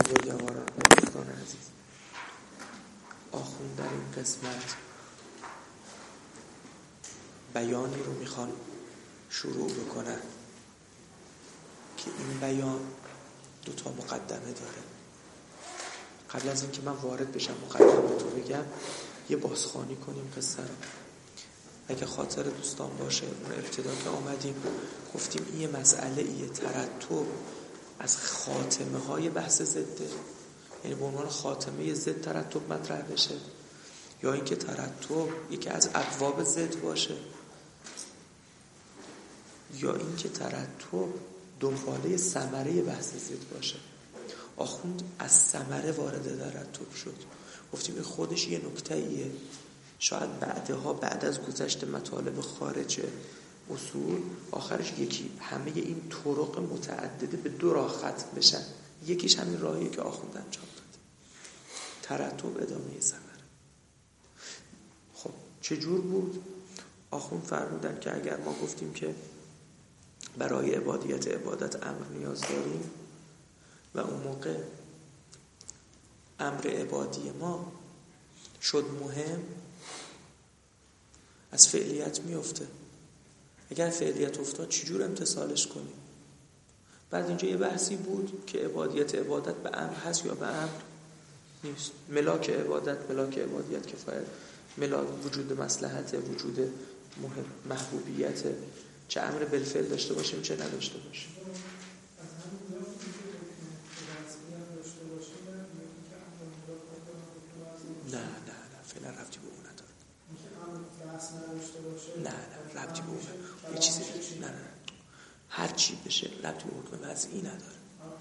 بزرگواران و دوستان عزیز، آخوند در این قسمت بیانی رو میخوان شروع بکنن که این بیان 2 مقدمه داره. قبل از اینکه من وارد بشم مقدمه رو بگم، یه بازخوانی کنیم قصه رو. اگه خاطر دوستان باشه، اون ابتدا که آمدیم گفتیم این یه مسئله، یه ترتب از خاتمه های بحث ضده، یعنی به عنوان خاتمه ضد ترتب مطرح بشه، یا اینکه ترتب یکی از ابواب ضد باشه، یا اینکه ترتب دنباله ثمره بحث ضد باشه. آخوند از ثمره وارد ترتب شد. گفتیم این خودش یه نکته‌ایه، شاید بعدها بعد از گذشت مطالب خارج اصول آخرش یکی همه این طرق متعدده به 2 راه ختم بشن. یکیش همین راهیه که آخوند انجام داد، ترتب ادامه ثمره. خب چجور بود؟ آخوند فرمودن که اگر ما گفتیم که برای عبادت امر نیاز داریم و اون موقع امر عبادی ما شد مهم، از فعلیت میفته. اگر فعلیت افتاد چجور امتصالش کنیم؟ بعد اینجا یه بحثی بود که عبادت به امر هست یا به امر نیست. ملاک عبادیت کفایت، ملاک وجود مصلحت، وجود محبوبیت، چه امر بالفعل داشته باشیم چه نداشته باشیم. نه فعلا ربطی به اون نداره. نه ربطی به اون نداره. یه چیزی نه هر چی بشه ربطی به حکم وضعی نداره.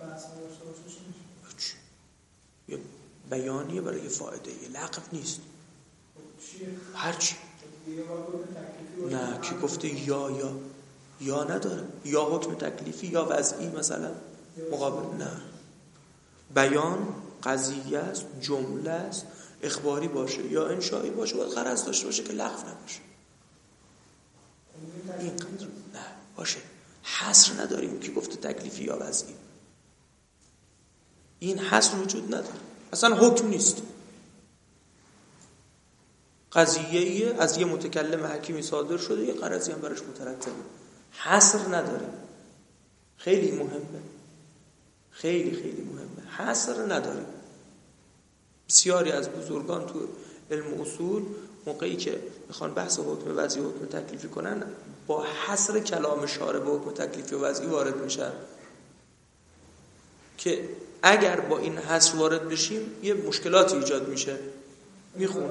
یه بیانیه برای یه فایده، یه لغو نیست. هر چی. نه کی گفته یا نداره، یا حکم تکلیفی یا وضعی مثلا مقابل. نه، بیان قضیه است، جمله است، اخباری باشه یا انشایی باشه، باید غرض داشته باشه که لغو نباشه. این قدر نه باشه، حصر نداریم که گفته تکلیفی یا وضعی. این حصر وجود نداره، اصلا حکم نیست. قضیه‌ای از یه متکلم حکیمی صادر شده، یه غرضی هم براش مترتبه، حصر نداره. خیلی مهمه، خیلی مهمه، حصر نداره. بسیاری از بزرگان تو علم اصول موقعی که میخوان بحث حکم وضعی و حکم تکلیفی کنن، با حصر کلام شارع به حکم تکلیفی و وضعی وارد میشن که اگر با این حصر وارد بشیم یه مشکلاتی ایجاد میشه. میخون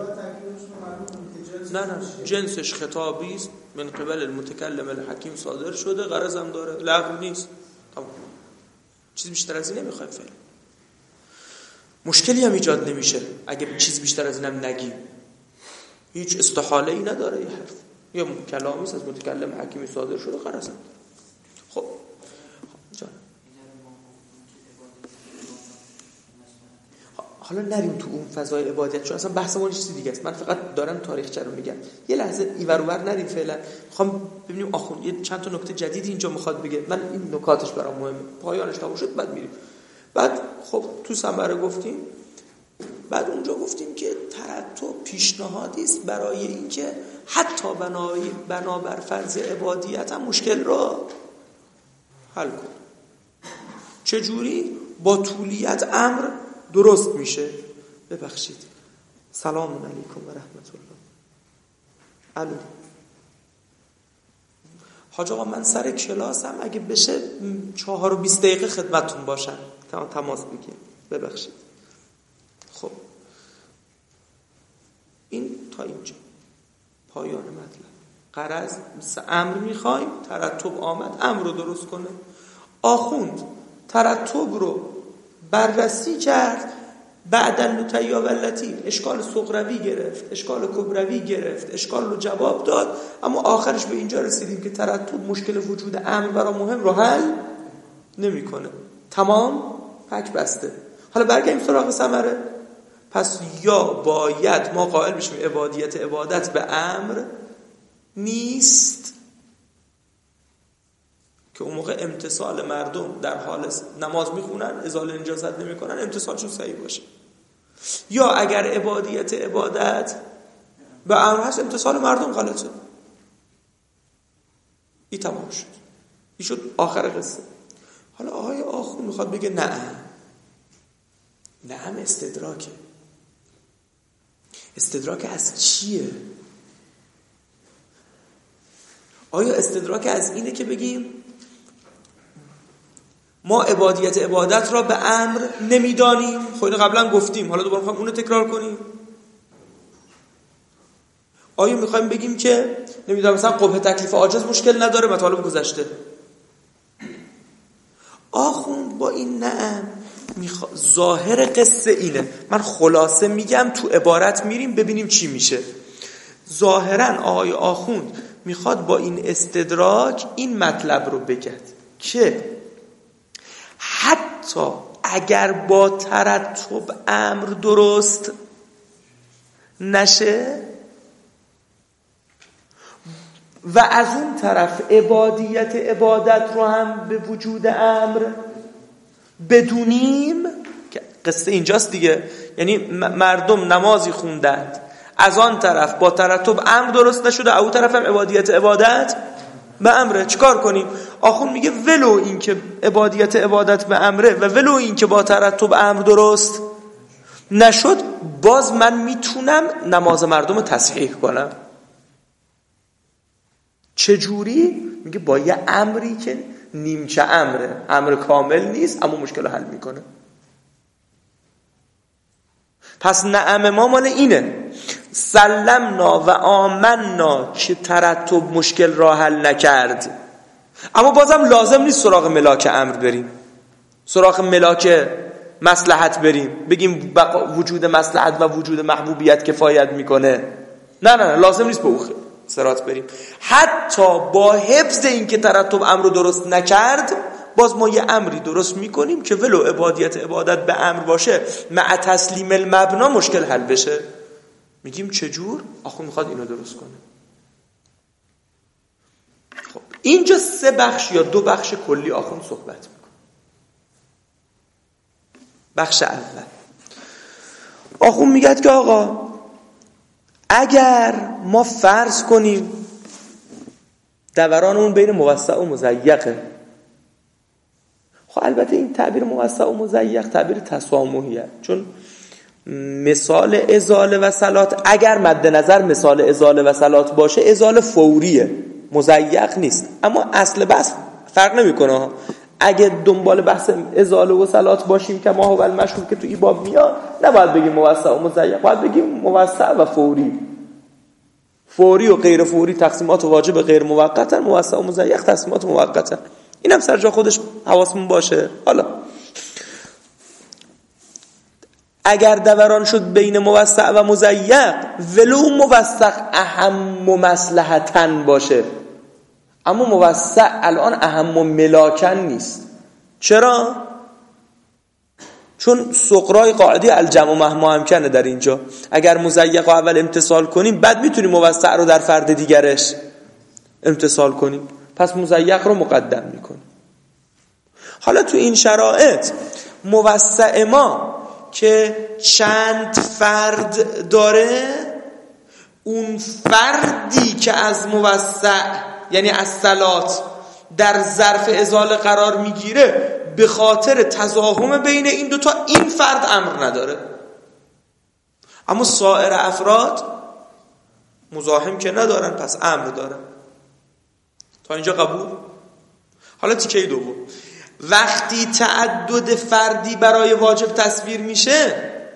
نه جنسش خطابی است، من قبل المتکلم الحکیم صادر شده، غرض هم داره، لغو نیست. تمام، چیز بیشتر از این نمیخوایم. فعلا مشکلی هم ایجاد نمیشه اگه چیز بیشتر از اینم نگیم. هیچ استحاله ای نداره. یه حرف یا کلامی است از متکلم حکیمی صادر شده، غرض هم داره. خب جان، حالا نریم تو اون فضای عبادت، چون اصلا بحث ما چیز دیگه است. من فقط دارم تاریخچه رو میگم. یه لحظه اینور اونور نریم فعلا. میخوام ببینیم آخوند یه چند تا نکته جدیدی اینجا میخواد بگه. من این نکاتش برام مهمه، پایانش تموم شد بعد میریم. بعد خب تو ثمره گفتیم، بعد اونجا گفتیم که ترتب پیشنهادی است برای اینکه حتی بنابر فرض عبادیت هم مشکل رو حل کن. چجوری؟ با طولیت امر درست میشه. ببخشید، سلام علیکم و رحمت الله. الو حاج آقا، من سر کلاسم، اگه بشه 4 و 20 دقیقه خدمتتون باشم، تماس بگیر. ببخشید. خب این تا اینجا پایان مطلب. غرض امر میخوایم، ترتب آمد امر رو درست کنه. آخوند ترتب رو بررسی کرد، بعد اللطیا و اللطیف اشکال صغروی گرفت، اشکال کبروی گرفت، اشکال رو جواب داد، اما آخرش به اینجا رسیدیم که ترتب مشکل وجود امر برای مهم رو حل نمیکنه. تمام، پک بسته. حالا برگردیم سراغ ثمره. پس یا باید ما قائل بشیم عبادت به امر نیست که اون موقع امتثال مردم در حال نماز میخونن ازاله نجاست نمیکنن امتثالشون صحیح باشه. یا اگر عبادت به امر هست امتثال مردم غلطه. این تمام شد. این شد آخر قصه. حالا آقای آخوند میخواد بگه نعم استدراکه. استدراک از چیه؟ آیا استدراک از اینه که بگیم ما عبادت را به امر نمیدانیم؟ خب اینو قبلا گفتیم، حالا دوباره میخوایم اونو تکرار کنیم. آیا میخوایم بگیم که نمیدونم مثلا قبح تکلیف عاجز مشکل نداره؟ مطالب گذشته. آخوند با این نعم ظاهر قصه اینه، من خلاصه میگم تو عبارت میریم ببینیم چی میشه. ظاهرا آقای آخوند میخواد با این استدراک این مطلب رو بگه که حتی اگر با ترتب امر درست نشه و از اون طرف عبادت رو هم به وجود امر بدونیم، که قصه اینجاست دیگه، یعنی مردم نمازی خوندند، از آن طرف با ترتب امر درست نشده، او طرف هم عبادت به امره، چیکار کنیم؟ آخوند میگه ولو این که عبادت به امره و ولو این که با ترتب امر درست نشد، باز من میتونم نماز مردم رو تصحیح کنم. چجوری؟ میگه با یه امری که نیمچه امره، امر کامل نیست اما مشکل رو حل میکنه. پس نعم ما مال اینه، سلمنا و آمنا که ترتب مشکل را حل نکرد، اما بازم لازم نیست سراغ ملاک امر بریم، سراغ ملاک مصلحت بریم بگیم وجود مصلحت و وجود محبوبیت کفایت میکنه. نه لازم نیست به اون صراط بریم. حتی با حفظ این که ترتب امر رو درست نکرد، باز ما یه امری درست میکنیم که ولو عبادت به امر باشه مع تسلیم المبنا مشکل حل بشه. میگیم چجور؟ آخوند میخواد اینو درست کنه. خب اینجا 3 بخش یا 2 بخش کلی آخوند صحبت میکنه. بخش اول آخوند میگه که آقا اگر ما فرض کنیم دوران اون بین موسع و مضیقه، خب البته این تعبیر موسع و مضیق تعبیر تسامحیه، چون مثال ازاله و صلات اگر مد نظر مثال ازاله و صلات باشه ازاله فوریه، مضیق نیست. اما اصل بحث فرق نمیکنه. اگه دنبال بحث ازاله و صلات باشیم که ما هو المشهور که تو این باب میاد، نباید بگیم موسع و مضیق، باید بگیم موسع و فوری. فوری و غیر فوری تقسیمات واجب غیر موقتن، موسع و مضیق تقسیمات موقتن. اینم سر جا خودش حواسمون باشه. حالا اگر دوران شد بین موسع و مضیق، ولو موسع اهم مصلحتن باشه، اما موسع الان اهم ملاکن نیست. چرا؟ چون سقرای قاعده الجمع مهما امکنه در اینجا. اگر مضیق اول امتصال کنیم بعد میتونیم موسع رو در فرد دیگرش امتصال کنیم، پس مضیق رو مقدم میکنیم. حالا تو این شرایط موسع ما که چند فرد داره، اون فردی که از موسع یعنی از صلات در ظرف ازاله قرار میگیره، به خاطر تزاحم بین این دوتا این فرد امر نداره، اما سایر افراد مزاحم که ندارن پس امر دارن. تا اینجا قبول؟ حالا تیکه دوم، وقتی تعدد فردی برای واجب تصویر میشه،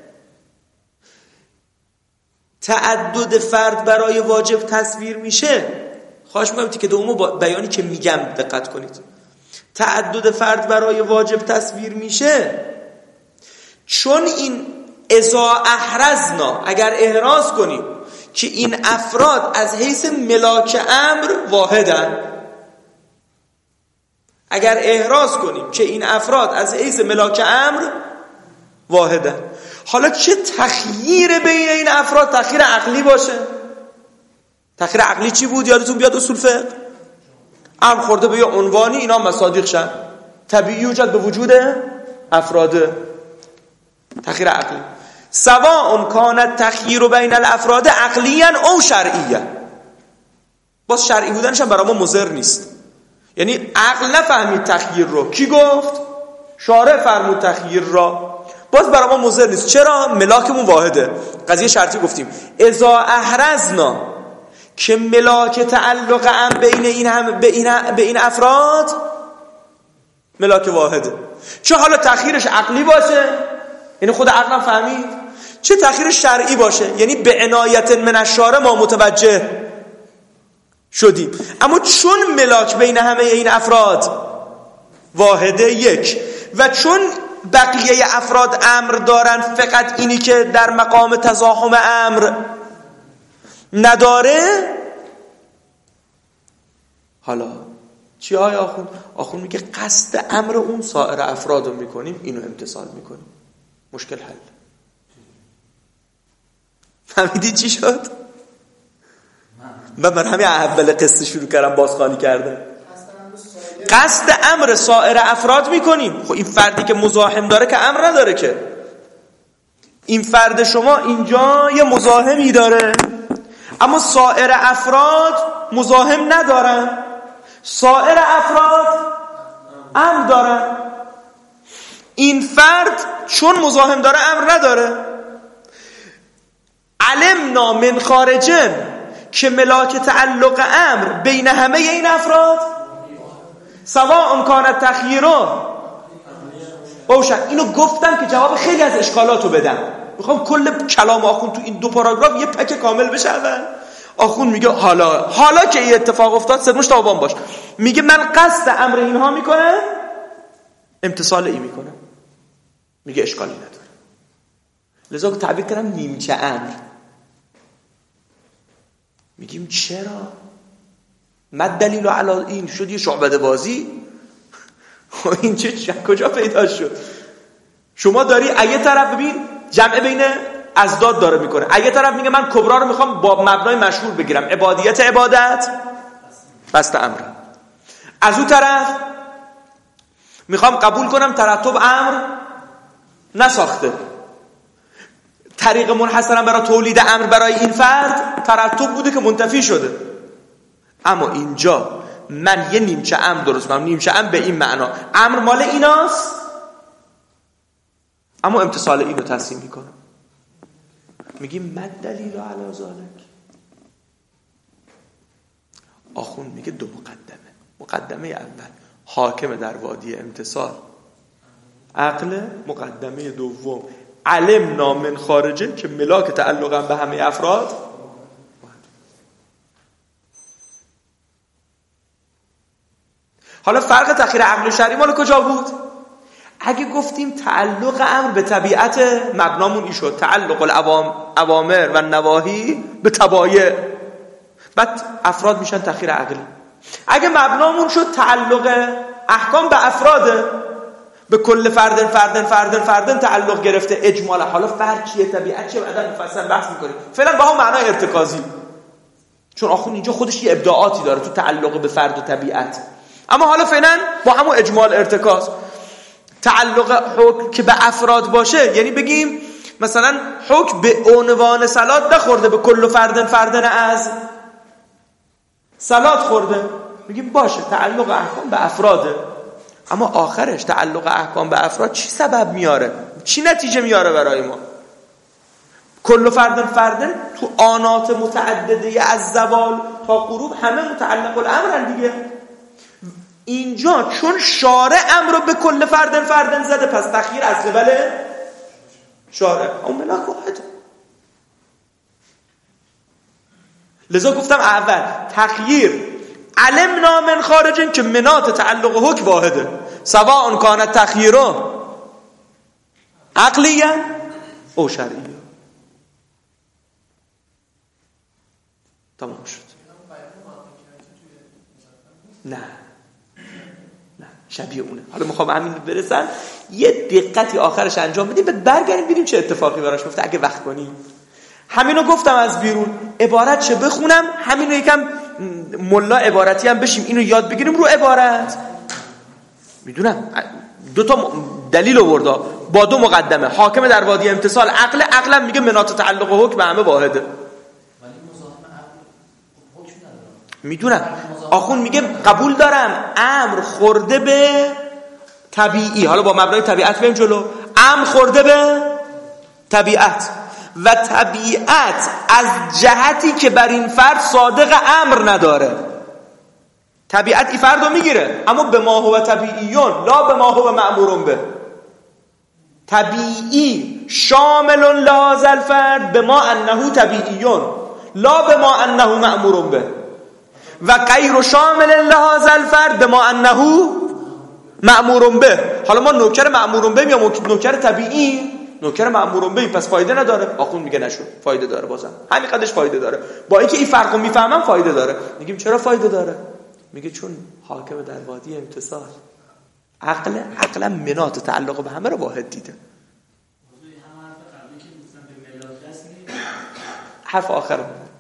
تعدد فرد برای واجب تصویر میشه، خواهش میکنم تیکه دومو با بیانی که میگم دقت کنید. تعدد فرد برای واجب تصویر میشه چون این اذا احرزنا، اگر احراز کنیم که این افراد از حیث ملاک امر واحدن، اگر احراز کنیم که این افراد از حیث ملاک امر واحدن. حالا چه تخییر بین این افراد؟ تخییر عقلی باشه. تخییر عقلی چی بود؟ یادتون بیاد اصول فقه امر خورده به یه عنوانی، اینا مصادیق شن. طبیعی وجود به وجود افراد. تخییر عقلی. سواء کان التخییر بین الافراد عقلیا او شرعیا. باز شرعی بودنش هم برای ما مضر نیست. یعنی عقل نفهمید تخییر رو. کی گفت؟ شارع فرمود تخییر را. باز برای ما مضر نیست. چرا؟ ملاکمون واحده. قضیه شرطی گفتیم اذا احرزنا که ملاک تعلق هم به این افراد ملاک واحده. چه حالا تخییرش عقلی باشه، یعنی خود عقلم فهمید، چه تخییرش شرعی باشه، یعنی به عنایت من الشارع ما متوجه شدیم. اما چون ملاک بین همه این افراد واحده یک، و چون بقیه افراد امر دارن، فقط اینی که در مقام تزاحم امر نداره. حالا چی های آخون میگه قصد امر اون سایر افراد رو میکنیم، اینو امتثال میکنیم، مشکل حل. فهمیدی چی شد؟ من همین اول قصه شروع کردم بازخوانی کردم. قصد امر سایر افراد میکنیم. خب این فردی که مزاحم داره که امر نداره که. این فرد شما اینجا یه مزاحمی داره، اما سایر افراد مزاحم ندارن. سایر افراد امر دارن. این فرد چون مزاحم داره امر نداره. علمنا من خارجن که ملاک تعلق امر بین همه این افراد سواء کان التخییر روشن. اینو گفتم که جواب خیلی از اشکالاتو بدم. میخوام کل کلام آخوند تو این 2 پاراگراف یه پک کامل بشه. اول آخوند میگه حالا که این اتفاق افتاد سرمش تابان باش. میگه من قصد امر اینها میکنه، امتثال این میکنه. میگه اشکالی نداره. لذا تعبیر کردم نیمچه امر. میگیم چرا؟ مد دلیل علی این شد یه شعبده بازی. این چه کجا پیدا شد؟ شما داری یه طرف ببین جمع بین ازداد داره میکنه، یه طرف میگه من کبرا رو میخوام با مبنای مشهور بگیرم، عبادیت عبادت بسط امر. از اون طرف میخوام قبول کنم ترتب امر نساخته، طریق منحصرا برای تولید امر برای این فرد ترتب بوده که منتفی شده. اما اینجا من یه نیمچه امر درست کنم، نیمچه امر به این معنا امر مال ایناست، اما امتثال اینو تصمیم میکنم. میگیم مد دلیل علی ذالک. آخون میگه 2 مقدمه اول حاکم در وادی امتثال عقل، مقدمه دوم علمنا من خارجه که ملاک تعلقم به همه افراد. حالا فرق تخییر عقل شرعی مال کجا بود؟ اگه گفتیم تعلق امر به طبیعت مبنامون این شد، تعلق الاوامر و نواهی به تبایع، بعد افراد میشن تخییر عقلی. اگه مبنامون شد تعلق احکام به افراده، به کل فردن تعلق گرفته اجمالا. حالا فرق چیه، طبیعت چیه، بعدا مفصل بحث میکنیم. فعلا با هم معنای ارتکازی، چون آخون اینجا خودش یه ابداعاتی داره تو تعلق به فرد و طبیعت. اما حالا فعلا با همون اجمال ارتکاز. تعلق حکم که به افراد باشه، یعنی بگیم مثلا حکم به عنوان صلات نخورده، به کل فردن از صلات خورده، بگیم باشه تعلق احکام به افراده. اما آخرش تعلق احکام به افراد چی سبب میاره، چی نتیجه میاره برای ما؟ کل فردن تو آنات متعدده از زوال تا غروب همه متعلق الامرن دیگه. اینجا چون شارع امر رو به کل فردن زده، پس تخییر از قبل شارع اون ملاک واحد. لذا گفتم اول تخییر علمنا من خارجن که منات تعلق حکم واحده، سواء کان تخییر عقلیه او شرعیه. تمام شد. نه شبیه اونه. حالا میخوام همین برسن یه دقتی آخرش انجام بدیم، بعد برگردیم ببینیم چه اتفاقی براش میفته اگه وقت کنیم. همینو گفتم از بیرون عبارت چه بخونم، همینو یکم ملا عبارتی هم بشیم اینو یاد بگیریم رو عبارت. میدونم دو تا دلیل آورده با دو مقدمه. حاکم در وادی امتصال عقلم میگه مناط تعلق و حکم همه واحده. میدونم آخون میگه قبول دارم امر خورده به طبیعی، حالا با مبنای طبیعت بریم جلو. امر خورده به طبیعت و طبیعت از جهتی که بر این فرد صادق امر نداره. طبیعت این فرد رو میگیره اما به ما هو طبیعیون لا به ما هو مأمورون به. طبیعی شامل لهذا الفرد به ما انه طبیعیون لا به ما انه مأمورون به و غیر شامل لهذا الفرد به ما انه مأمورون به. حالا ما نوکر مأمورون به یا نوکر طبیعی؟ نوکر مأمورون به، پس فایده نداره. آخون میگه نشو، فایده داره. بازم همین قدرش فایده داره. با اینکه این فرقو میفهمم فایده داره. میگیم چرا فایده داره؟ میگه چون حاکم در وادی امتصال عقل مناط تعلق به همه رو واحد دیده. حرف آخر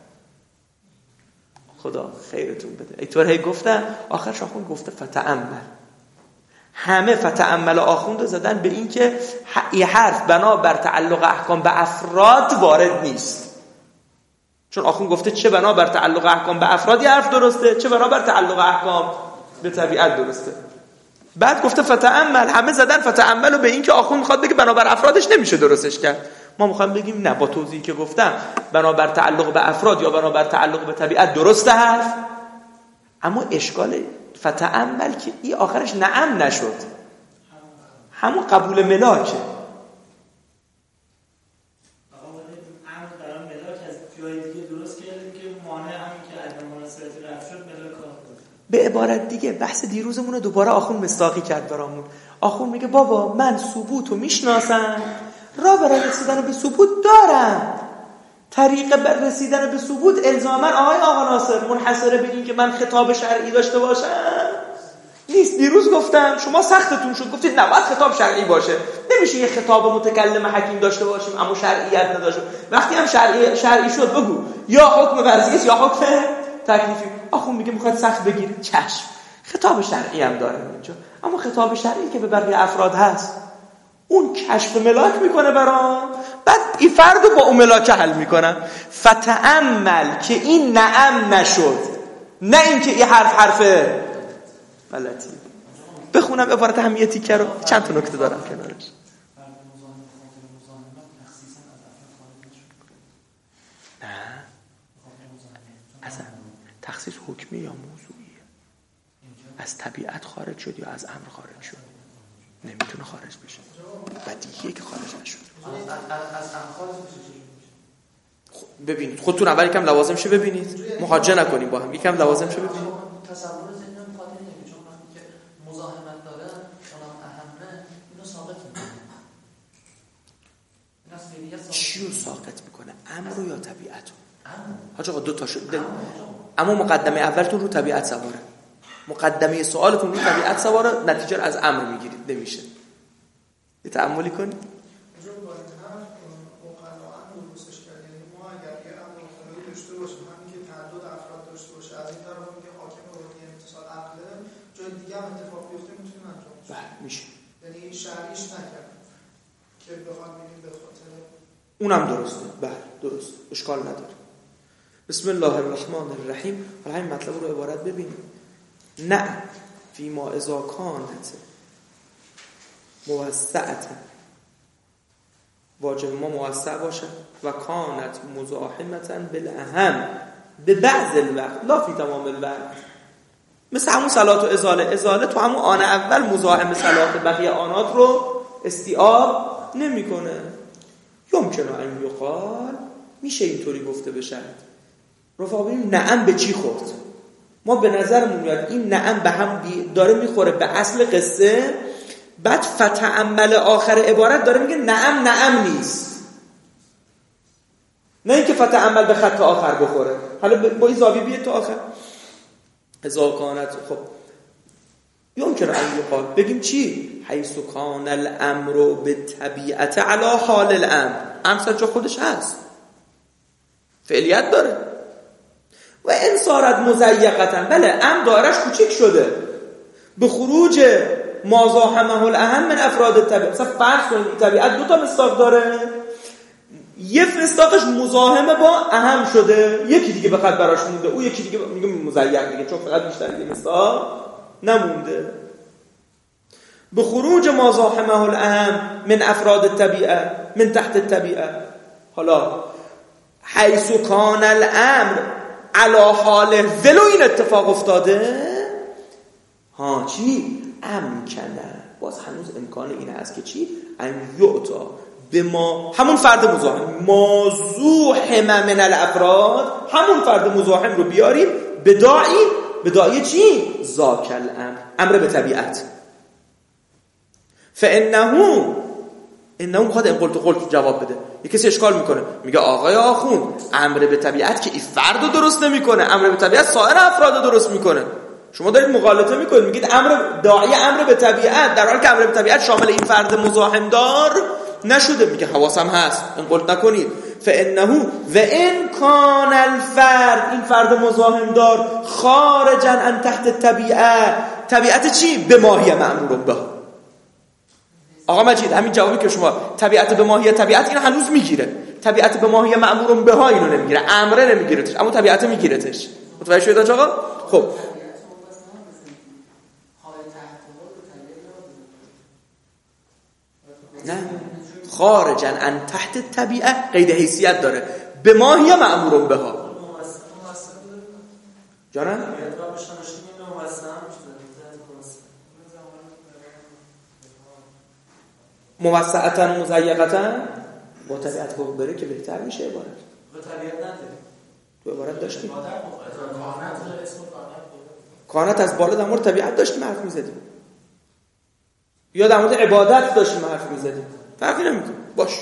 خدا خیرتون بده. اینطور هی گفتن آخرش آخوند گفته فتأمل. همه فتأمل آخوند زدن به این که این حرف بنا بر تعلق احکام به افراد وارد نیست. چون آخوند گفته چه بنا بر تعلق احکام به افراد حرف درسته، چه بنا بر تعلق احکام به طبیعت درسته. بعد گفته فتأمل. همه زدن فتأمل به این که آخوند میخواد بگه بنا بر افرادش نمیشه درستش کرد. ما میخوایم بگیم نه، با توضیحی که گفتم بنا بر تعلق به افراد یا بنا بر تعلق به طبیعت درسته حرف. اما اشکال فتأمل که این آخرش نعم نشد، همون قبول ملاکه. به عبارت دیگه بحث دیروزمون رو دوباره آخون مصداقی کرد برامون. آخون میگه بابا من ثبوتو میشناسم، راه برای رسیدن به ثبوت دارم. طریق بر رسیدن به ثبوت الزاما آقا ناصر منحصره به این که من خطاب شرعی داشته باشم نیست. دیروز گفتم شما سختتون شد، گفتید نه باید خطاب شرعی باشه. نمیشه یه خطاب متکلم حکیم داشته باشیم اما شرعیت نداشته. وقتی هم شرعی شد بگو یا حکم وضعی است یا حکم تکلیفی. آخون میگه میخواد سخت بگیرید، چشم خطاب شرعی هم داره اینجا، اما خطاب شرعی که به بقیه افراد هست اون کشف ملاک میکنه برام، بعد این فرد رو با اون ملاک حل میکنم. فتأمل که این نعم نشد، نه این که این حرف غلطی. بخونم عبارت همیه تیکه رو، چند تا نکته دارم کنارش. نه اصلا تخصیص حکمی یا موضوعیه. از طبیعت خارج شد یا از امر خارج شد، نمیتونه خارج بشه. بدیهیه که خارج نشد. از امر خارج بشه. ببینید خودتون اول یکم لوازمشو ببینید، محاجه نکنیم با هم. یکم لوازمشو ببینید. تصور ذهنم خاطر نمیاد، چون وقتی که مزاحمت داره اونم اهمه اینو ساقط میکنه. چیو ساقط میکنه؟ امر رو یا طبیعت رو؟ حاج آقا دو تا شد. اما مقدمه اولتون رو طبیعت سواره، مقدمه سوالتون رو طبیعت سواره، نتیجه رو از امر میگیرید. نمیشه. یه تأملی کنید. میشه. یعنی شرعیش نکردن که بخوام ببینیم به خاطر اونم درسته. بله درست، اشکال نداره. بسم الله الرحمن الرحیم. حالا همین مطلب رو عبارت ببینیم. نه فی ما اذا کانت موسعت، واجب ما موسع باشه، و کانت مزاحمتا بالاهم به بعض الوقت لا فی تمام الوقت. مثل همون صلات و ازاله تو همون آن اول مزاحم صلات بقیه آنات رو استیعاب نمیکنه. یمکنه ان یقال، میشه اینطوری گفته بشه. رفقا ببینیم نعم به چی خورد. ما به نظرمون میاد این نعم به هم داره میخوره به اصل قصه، بعد فتأمل آخر عبارت داره میگه نعم نیست، نه اینکه فتأمل به خط آخر بخوره. حالا با این زاویه بیاد تو آخر اذا کانت. خب یمکنه ان یقال، بگیم چی؟ حیث کان الامر بالطبیعت علی حال الامر. امر جا خودش هست، فعلیت داره. و ان صارت مضیقه، بله امر دایرش کوچیک شده، به خروج ما زاحمه الاهم من افراد الطبیعه. مثلا فرض کنید طبیعت دو تا مصداق داره، یه مصداقش مزاحمه با اهم شده، یکی دیگه فقط براش مونده، او یکی دیگه میگه مضیق دیگه، چون فقط بیشتر یه مصداق نمونده. به خروج ما زاحمه الاهم من افراد الطبیعه من تحت الطبیعه. حالا حیث کان الامر علی حاله، ولو این اتفاق افتاده، ها چی؟ امکنه، باز هنوز امکان این هست که چی؟ ان یعطا به ما، همون فرد مزاحم، ما زوحم من الافراد، همون فرد مزاحم رو بیاریم به داعی چی؟ ذاک الامر، امر به طبیعت. فانه میخواد این قلت جواب بده. یه کسی اشکال میکنه، میگه آقای آخوند، امر به طبیعت که این فرد رو درست نمیکنه، امر به طبیعت سایر افراد رو درست میکنه. شما دارید مغالطه میکنید، میگید داعی امر به طبیعت، در حالی که امر به طبیعت شامل این فرد مزاحم دار نشده. میگه حواسم هست، این قلت نکنید. فانه و ان کان الفرد، این فرد مزاحم دار، خارجا عن تحت الطبیعه، طبیعت چی؟ به ماهی مأمور به. آقا مجید، همین جوابی که شما طبیعت به ماهی طبیعت، اینو هنوز میگیره، طبیعت به ماهی مأمور به ها اینو نمیگیره، امره نمیگیرتش، اما طبیعت میگیرتش. متوجه شدید آقا؟ خب نه، خارجا عن تحت الطبیعه قید حیثیت داره، به ماهی مأمور به ها. جانم موسعتاً مضیقتاً با طبیعت فوق بره که بهتر میشه. عبارت با طبیعت نداره، تو عبارت داشتیم کانت از بالا در مورد طبیعت داشتیم حرف میزدیم، یا در مورد عبادت داشتیم حرف میزدیم، فرقی نمیکنه. باش،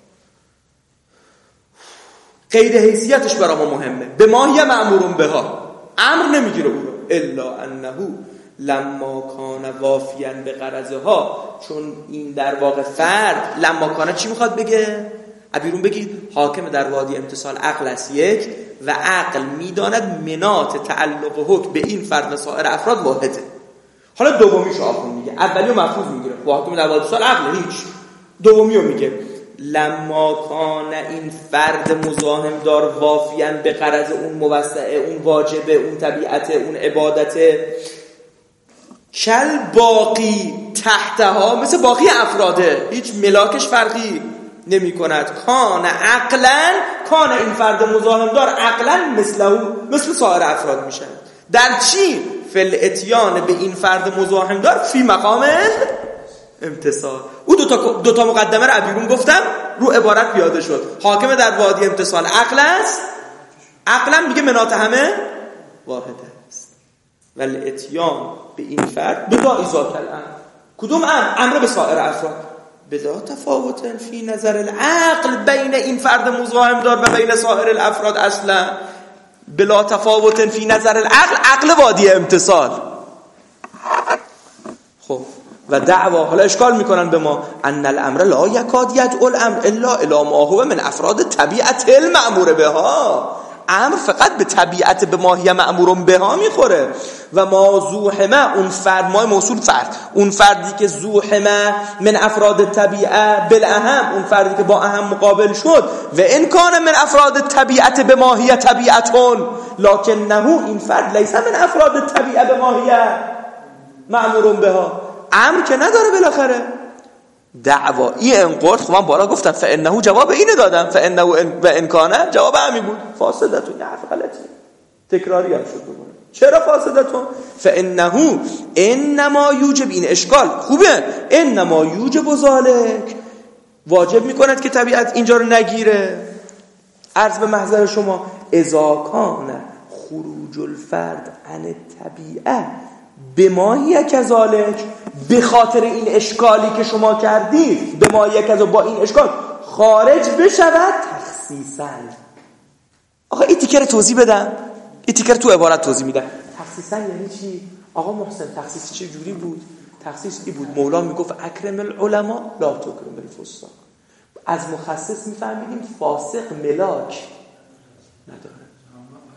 قید حیثیتش برای ما مهمه، به ماهی مأمورون بها، امر نمیگیره او رو، الا انه لما کان وافیاً به غرضها، چون این در واقع فرد لما کانه چی میخواد بگه؟ عبیرون بگید حاکم در وادی امتصال عقل است یک، و عقل میداند منات تعلق حکم به این فرد و سایر افراد واحده. حالا دومیشو آخون میگه، اولیو مفروض میگیره، حاکم در وادی امتصال عقل هیچ، دومیو میگه لما کان این فرد مزاحم دار وافیاً به غرض اون موسعه، اون واجبه، اون طبیعت، اون عبادته، کل باقی تحتها، مثل باقی افراده، هیچ ملاکش فرقی نمی کند. کان عقلا، کان این فرد مزاحم دار عقلا مثل سایر افراد میشن. در چی؟ فل اتیان به این فرد مزاحم دار فی مقام امتصال. او دو تا مقدمه رو عبیرون گفتم، رو عبارت پیاده شد. حاکم در وادی امتصال عقل است، عقلا میگه منات همه واحده است. ول اتیان به این فرد بلا ذات الامر، کدوم امر به سایر افراد، بلا تفاوت فی نظر العقل بین این فرد مزاحم دار و بین سایر الافراد، اصلا بلا تفاوت فی نظر العقل، عقل وادی امتصال. خب و دعوا، حالا اشکال میکنن به ما، ان الامر لا یکاد یدعو الامر الا الی ما هو من افراد طبیعت المأمور بها، امر فقط به طبیعت به ماهی مأمور بها میخوره. و ما زوحمه، اون فرد، ما موصول فرد، اون فردی که زوحمه من افراد طبیعه بالاهم، اون فردی که با اهم مقابل شد، و ان کان من افراد طبیعت به ماهی طبیعتون، لکنه این فرد لیس من افراد طبیعه به ماهی مأمور بها، امر که نداره بالاخره. دعوا این انقرض، خب من بالا گفتم فانه جواب اینو دادم، فانه و انکانه جواب همین بود، فاسدتون، یه حرف غلطی تکراری هم شد بگونه. چرا فاسدتون؟ فانه انما یوجب، این اشکال خوبه، انما یوجب ذالک، واجب میکند که طبیعت اینجا رو نگیره. عرض به محضر شما، اذا کان خروج الفرد عن الطبیعه به ماهی کذالک، به خاطر این اشکالی که شما کردید، به ماهی کذالک، با این اشکال خارج بشود تخصیصا. آقا این تیکر توضیح بدم، این تیکر تو عبارت توضیح میدم. تخصیصا یعنی چی؟ آقا محسن تخصیص چه جوری بود؟ تخصیص این بود، مولا میگفت اکرم العلماء لا تکرم الفساق. از مخصص میفهمیدیم فاسق ملاک نداره.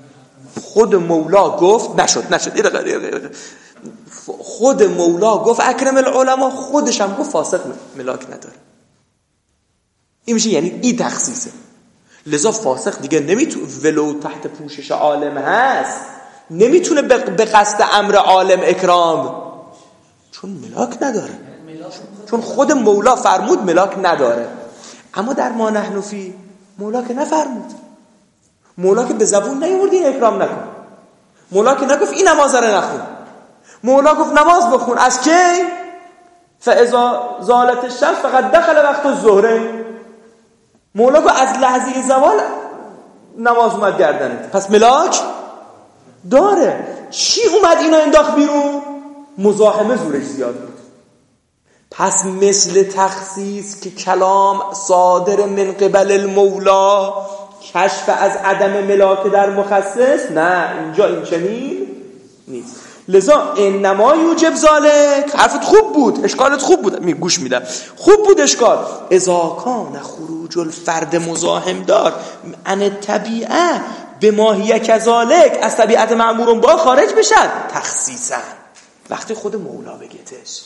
خود مولا گفت نشد. خود مولا گفت اکرم العلماء، خودش هم گفت فاسق ملاک نداره. این میشه یعنی این تخصیصه. لذا فاسق دیگه نمیتونه ولو تحت پوشش عالم هست نمیتونه به قصد امر عالم اکرام، چون ملاک نداره، چون خود مولا فرمود ملاک نداره. اما در ما نحن فی مولا که نفرمود، مولا که به زبون نیورد این اکرام نکن، مولا که نگفت این نماز رو نخون، مولا گفت نماز بخون. از کی؟ فاذا زالت الشمس فقد دخل وقت الظهر. مولا گفت از لحظه زوال نماز اومد گردنت، پس ملاک داره. چی اومد اینو انداخت بیرون؟ مزاحمه زورش زیاد بود. پس مثل تخصیص که کلام صادر من قبل المولا، کشف از عدم ملاک در مخصص، نه اینجا این چنین نیست. لذا انما یوجب ذالک، حرفت خوب بود، اشکالت خوب بود، گوش میدم، خوب بود اشکال. اذا کان خروج الفرد مزاحم دار عن طبیعه به ماهیه کذالک، از طبیعت مأمورون با خارج بشن تخصیصا. وقتی خود مولا بگتش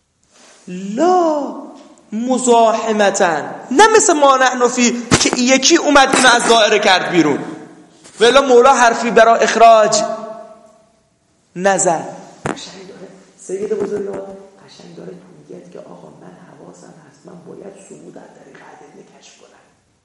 لا مزاحمتن، نه مثل ما نحن فی که یکی اومد اینو از دائره کرد بیرون، ولی مولا حرفی برای اخراج نظر. قشنگ داره سید بزرگوار، قشنگ داره میگه که آقا من حواسم هست، من باید ثبوت از طریق ادله کشف کنم.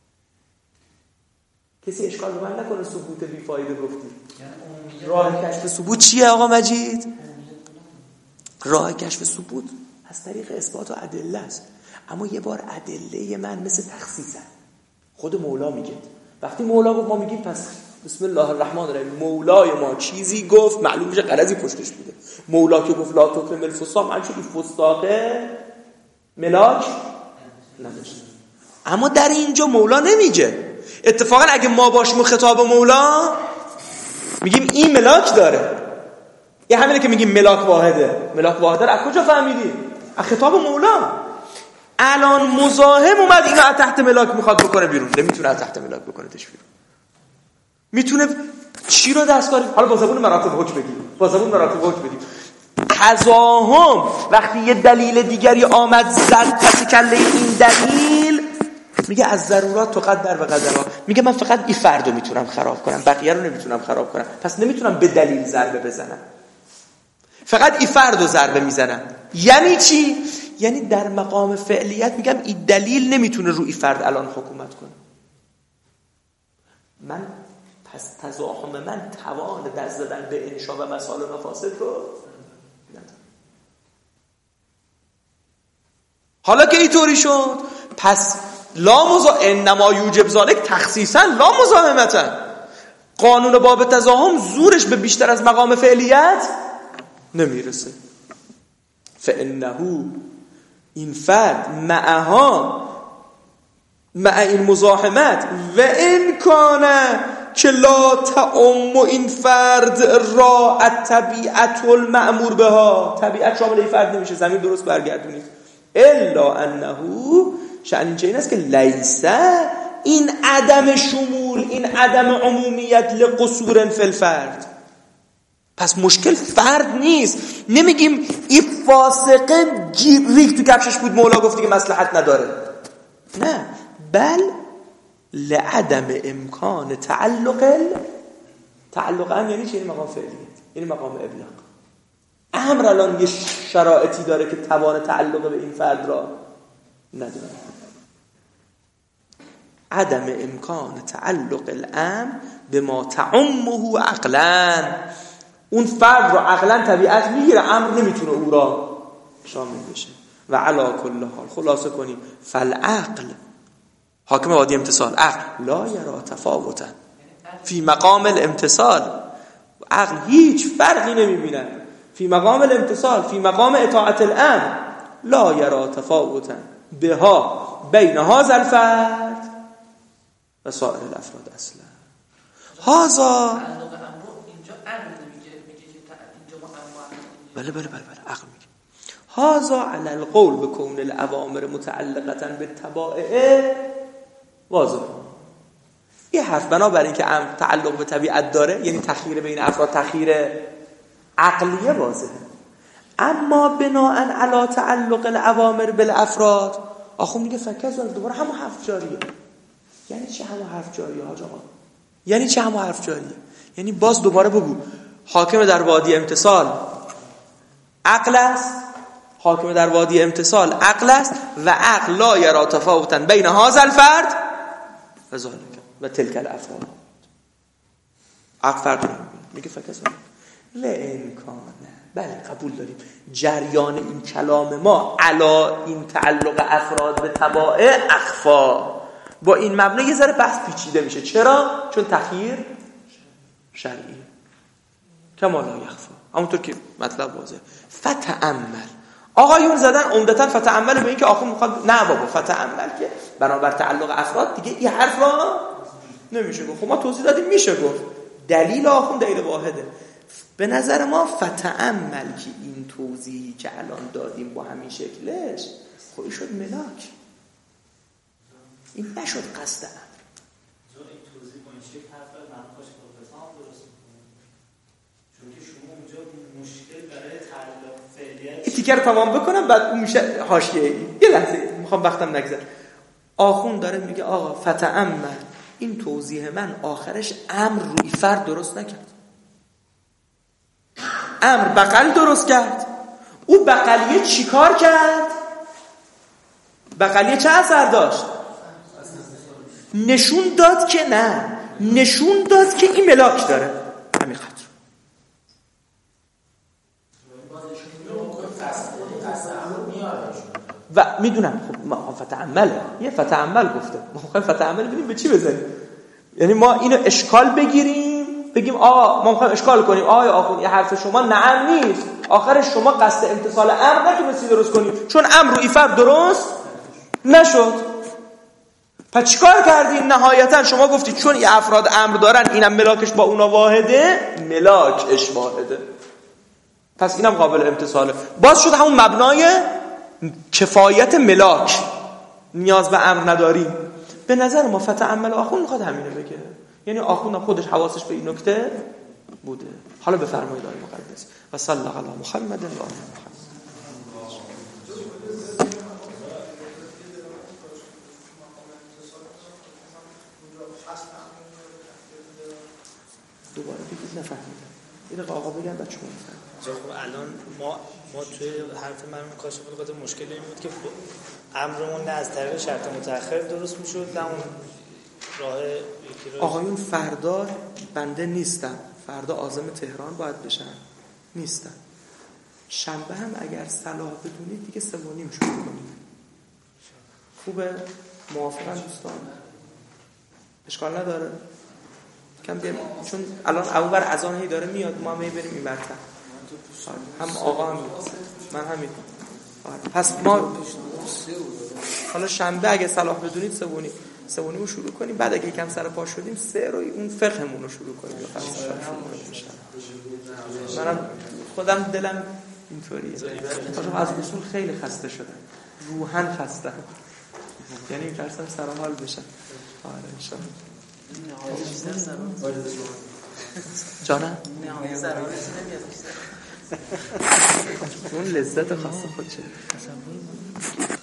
کسی اشکال به من نکنه ثبوت بی فایده گفتی. راه کشف ثبوت چیه آقا مجید؟ راه کشف ثبوت از طریق اثبات و ادله است. اما یه بار ادله من مثل تخصیصه. خود مولا میگه، وقتی مولا گفت ما میگیم پس بسم الله الرحمن الرحیم، مولای ما چیزی گفت معلوم میشه غرضی پشتش بوده. مولا که گفت لا تکرم الفساق، معنی این فساقه ملاک نداشت. اما در اینجا مولا نمیگه. اتفاقا اگه ما باشیم خطاب مولا میگیم این ملاک داره. یه همینه که میگیم ملاک واحده. ملاک واحده از کجا فهمیدی؟ از خطاب مولا. الان مزاحم اومد اینو از تحت ملاک میخواد بکنه بیرون، نمیتونه از تحت ملاک بکنه تش بیرون. میتونه چی رو دستکاری؟ حالا با زبون مراتب حکم بگیم، با زبون مراتب حکم بگیم. تزاحم وقتی یه دلیل دیگری آمد زد پس کله این دلیل، میگه از ضرورات تقدر و قدرها، میگه من فقط این فردو میتونم خراب کنم، بقیه رو نمیتونم خراب کنم، پس نمیتونم به دلیل ضربه بزنم، فقط این فردو ضربه میزنم. یعنی چی؟ یعنی در مقام فعلیت میگم این دلیل نمیتونه روی فرد الان حکومت کنه. من پس تزاحم من توان دست دادن به انشا و مسائل و مفاسد رو ندارم. حالا که اینطوری شد پس انما یوجب ذالک تخصیصا لا مزاحمتا، قانون باب تزاحم زورش به بیشتر از مقام فعلیت نمیرسه. فانه این فرد مع این مزاحمت و این کانه که لا تعم این فرد را الطبیعت المأمور بها، طبیعت شامل این فرد نمیشه، زمین درست برگردونید، الا انه شأن این است که لیسه این عدم شمول، این عدم عمومیت لقصور فی الفرد. پس مشکل فرد نیست، نمیگیم این فاسقه ریگ تو کفشش بود مولا گفت که مصلحت نداره، نه، بل لعدم امکان تعلق هم یعنی چه؟ یعنی مقام فعلیت، یعنی مقام ابلاغ. امر الان یه شرایطی داره که توان تعلق به این فرد را نداره. عدم امکان تعلق الامر به ما تعمه عقلا، اون فرد رو عقلا طبیعت میگیره، امر نمیتونه او را شامل بشه. و علا کل حال خلاصه کنیم فالعقل حاکم وادی امتصال، عقل لا یرا تفاوتا فی مقام الامتصال، عقل هیچ فرقی نمیبینه فی مقام الامتصال، فی مقام اطاعت الامر، لا یرا تفاوتا بها بین هذا الفرد و سایر الافراد. اصلا هذا بله عقل میگه هذا علی القول بکون الاوامر متعلقه بالتبائع واضح. یه حرف بنابراین که تعلق به طبیعت داره، یعنی تخییر بین افراد تخییر عقلیه واضحه. اما بناء علی تعلق الاوامر بالافراد، آخون میگه فکر دوباره همون حرف جاریه. یعنی چه همون حرف جاریه حاج آقا؟ یعنی چه همون حرف جاریه؟ یعنی باز دوباره بگو حاکم در وادی امتثال عقل است، حاکم در وادی امتثال عقل است و عقل لا یرا تفاوتا بین هذا الفرد و ذلک و تلک الافراد. عقل فرق نمی‌کنه. میگه فکر لامکانه. بله قبول داریم جریان این کلام ما علا این تعلق افراد به تبائع اخفا، با این مبنا یه ذره بحث پیچیده میشه. چرا؟ چون تخییر شرعی کما لا یخفا، همونطور که مطلب واضحه. فتأمل آقایون زدن عمدتاً فتأمل به این که آخون میخواد، نه بابا فتأمل که بنابر تعلق افراد دیگه این حرف را نمیشه گفت. خب ما توضیح دادیم میشه گفت، دلیل آخون دلیل واحده. به نظر ما فتأمل که این توضیحی که الان دادیم با همین شکلش خودی شد ملاک، این نشد قصد امر. این توضیح با این شکل حرف من خوش بفرستم درست میکنه، چون که شما اونجا مشکل برای تعلق فعلیت این تیکر رو تمام بکنم بعد اون میشه حاشیه‌ای. یه لحظه میخوام وقتم نگذره. آخون داره میگه آقا فتأمل این توضیح من آخرش امر روی فرد درست نکرد، امر بقل درست کرد. او بقلیه چی کار کرد؟ بقلیه چه اثر داشت؟ نشون داد که نه، نشون داد که این ملاک داره. همین خاطر و میدونم خب ما فتأمله، یه فتأمل گفته، ما خواهیم فتأمل ببینیم به چی بزنیم. یعنی ما اینو اشکال بگیریم بگیم آقا ما میخوایم اشکال کنیم، آقای آخوند یه حرف شما نعم نیست، آخرش شما قصد امتثال امر نتونستی درست کنی چون امر رو ایفر درست نشد. پس چیکار کردین؟ نهایتا شما گفتی چون این افراد امر دارن اینم ملاکش با اونا واحده، ملاکش واحده، پس اینم قابل امتثاله. باز شد همون مبنای کفایت ملاک، نیاز به امر نداریم. به نظر ما فتأمل آخوند میخواد همینه بگه، یعنی آخوند خودش حواسش به این نکته بوده. حالا بفرمایید آقای مقدس و صلی الله علی محمد و آل محمد. دوباره بگید نفهمیدم. این آقا بگن بچه‌ها خب الان ما توی حرف من کاشف بخاطر مشکل این بود که امرمون نه از طریق شرط متأخر درست میشد، نه اون راه یکی رو. آقایون فردا بنده نیستم، فردا عازم تهران باید بشن، نیستم. شنبه هم اگر صلاح بدونید دیگه 3:30 شروع کنیم. خوبه؟ موافقن دوستان؟ اشکال نداره؟ کم بیاریم چون الان اونور اذان هی داره میاد، ما هم بریم این برتر. هم آقا هم من همین. پس ما حالا شنبه اگه صلاح بدونید 3:30 رو شروع کنیم، بعد اگه یکم سر پا شدیم 3 رو اون فقهمون رو شروع کنیم یا فلسفه رو شروع کنیم. منم خودم دلم اینطوریه، از اصول خیلی خسته شدم، روحاً خسته، یعنی می‌ترسم سر حال بشم. آره ان شاء الله. جانم اون لذت خاص خودشه.